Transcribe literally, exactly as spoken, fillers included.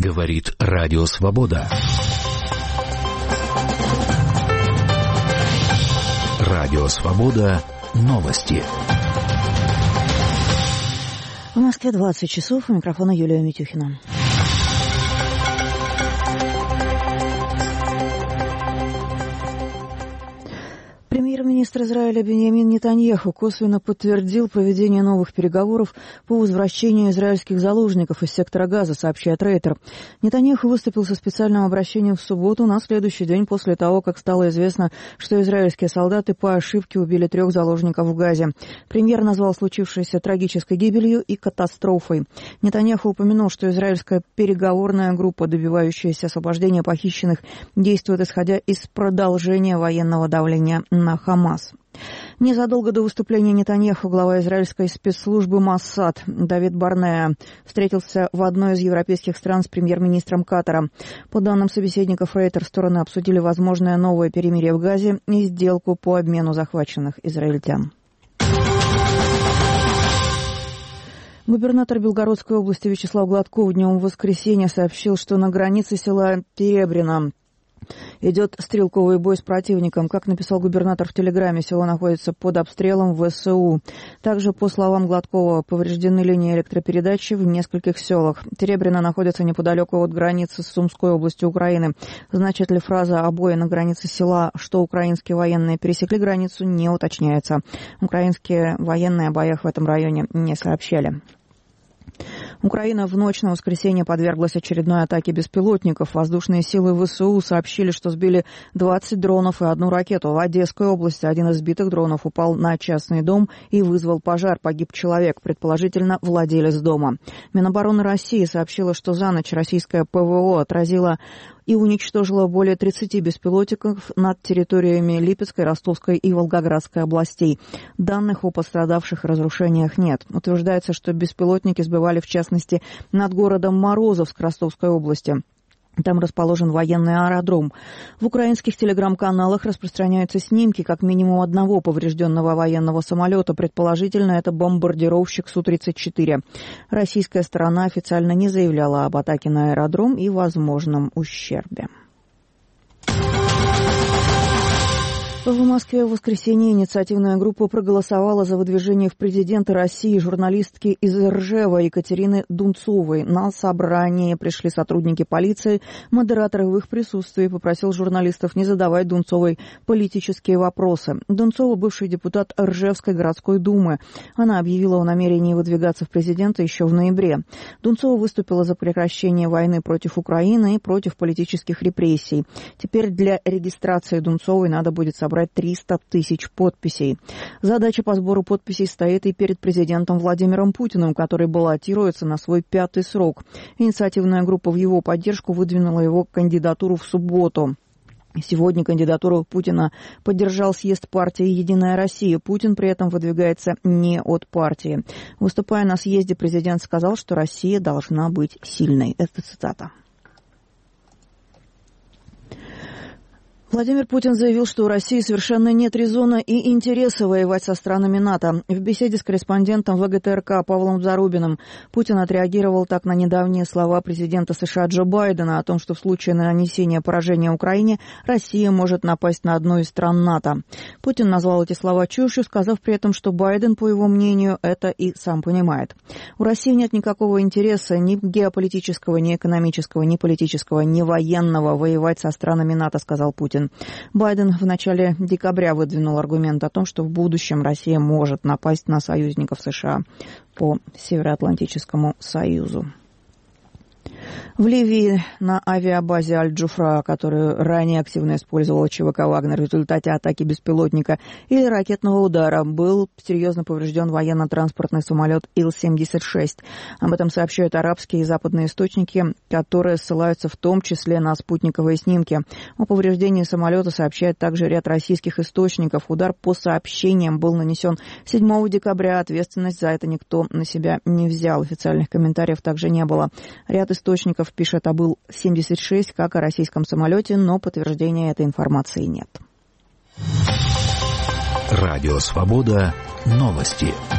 Говорит Радио Свобода. Радио Свобода. Новости. В Москве двадцать часов. У микрофона Юлия Митюхина. Премьер-министр Израиля Биньямин Нетаньяху косвенно подтвердил проведение новых переговоров по возвращению израильских заложников из сектора Газа, сообщает Рейтер. Нетаньяху выступил со специальным обращением в субботу на следующий день после того, как стало известно, что израильские солдаты по ошибке убили трех заложников в Газе. Премьер назвал случившееся трагической гибелью и катастрофой. Нетаньяху упомянул, что израильская переговорная группа, добивающаяся освобождения похищенных, действует исходя из продолжения военного давления на Хамас. Незадолго до выступления Нетаньяху глава израильской спецслужбы Моссад Давид Барнеа встретился в одной из европейских стран с премьер-министром Катара. По данным собеседников Рейтер, стороны обсудили возможное новое перемирие в Газе и сделку по обмену захваченных израильтян. Губернатор Белгородской области Вячеслав Гладков днем в воскресенье сообщил, что на границе села Теребрино идет стрелковый бой с противником. Как написал губернатор в телеграме, село находится под обстрелом ВСУ. Также, по словам Гладкова, повреждены линии электропередачи в нескольких селах. Теребрино находится неподалеку от границы с Сумской областью Украины. Значит ли фраза о бое на границе села, что украинские военные пересекли границу, не уточняется. Украинские военные о боях в этом районе не сообщали. Украина в ночь на воскресенье подверглась очередной атаке беспилотников. Воздушные силы ВСУ сообщили, что сбили двадцать дронов и одну ракету. В Одесской области один из сбитых дронов упал на частный дом и вызвал пожар. Погиб человек, предположительно владелец дома. Минобороны России сообщила, что за ночь российское ПВО отразило и уничтожила более тридцати беспилотников над территориями Липецкой, Ростовской и Волгоградской областей. Данных о пострадавших и разрушениях нет. Утверждается, что беспилотники сбивали в частности над городом Морозовск Ростовской области. Там расположен военный аэродром. В украинских телеграм-каналах распространяются снимки как минимум одного поврежденного военного самолета. Предположительно, это бомбардировщик Су тридцать четыре. Российская сторона официально не заявляла об атаке на аэродром и возможном ущербе. В Москве в воскресенье инициативная группа проголосовала за выдвижение в президенты России журналистки из Ржева Екатерины Дунцовой. На собрание пришли сотрудники полиции. Модератор в их присутствии попросил журналистов не задавать Дунцовой политические вопросы. Дунцова – бывший депутат Ржевской городской думы. Она объявила о намерении выдвигаться в президенты еще в ноябре. Дунцова выступила за прекращение войны против Украины и против политических репрессий. Теперь для регистрации Дунцовой надо будет собрать триста тысяч подписей. Задача по сбору подписей стоит и перед президентом Владимиром Путиным, который баллотируется на свой пятый срок. Инициативная группа в его поддержку выдвинула его кандидатуру в субботу. Сегодня кандидатуру Путина поддержал съезд партии «Единая Россия». Путин при этом выдвигается не от партии. Выступая на съезде, президент сказал, что Россия должна быть сильной. Это цитата. Владимир Путин заявил, что у России совершенно нет резона и интереса воевать со странами НАТО. В беседе с корреспондентом ВГТРК Павлом Зарубиным Путин отреагировал так на недавние слова президента США Джо Байдена о том, что в случае нанесения поражения Украине Россия может напасть на одну из стран НАТО. Путин назвал эти слова чушью, сказав при этом, что Байден, по его мнению, это и сам понимает. У России нет никакого интереса ни геополитического, ни экономического, ни политического, ни военного воевать со странами НАТО, сказал Путин. Байден в начале декабря выдвинул аргумент о том, что в будущем Россия может напасть на союзников США по Североатлантическому союзу. В Ливии на авиабазе Аль-Джуфра, которую ранее активно использовала ЧВК «Вагнер», в результате атаки беспилотника или ракетного удара был серьезно поврежден военно-транспортный самолет Ил семьдесят шесть. Об этом сообщают арабские и западные источники, которые ссылаются в том числе на спутниковые снимки. О повреждении самолета сообщает также ряд российских источников. Удар по сообщениям был нанесен седьмого декабря. Ответственность за это никто на себя не взял. Официальных комментариев также не было. Ряд источников пишет об Ил семьдесят шесть как о российском самолете, но подтверждения этой информации нет. Радио Свобода. Новости.